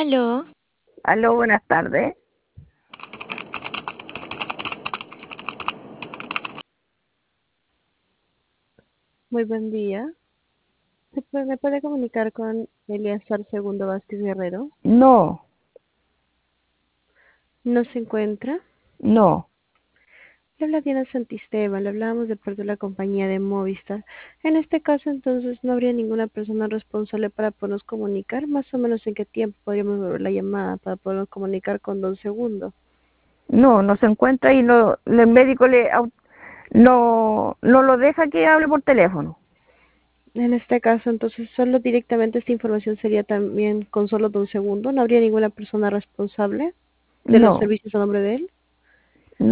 Aló, Aló, buenas tardes. Muy buen día. ¿Me puede comunicar con Eleazar Segundo Vázquez Guerrero? No, ¿No se encuentra? no, Le habla Diana Santisteban, le hablábamos de parte de la compañía de Movistar. En este caso, entonces, no habría ninguna persona responsable para podernos comunicar. Más o menos en qué tiempo podríamos volver la llamada para podernos comunicar con Don Segundo. no se encuentra y no, el médico no lo deja que hable por teléfono. En este caso, entonces, solo directamente esta información sería también con solo Don Segundo. ¿No habría ninguna persona responsable de los No, servicios a nombre de él?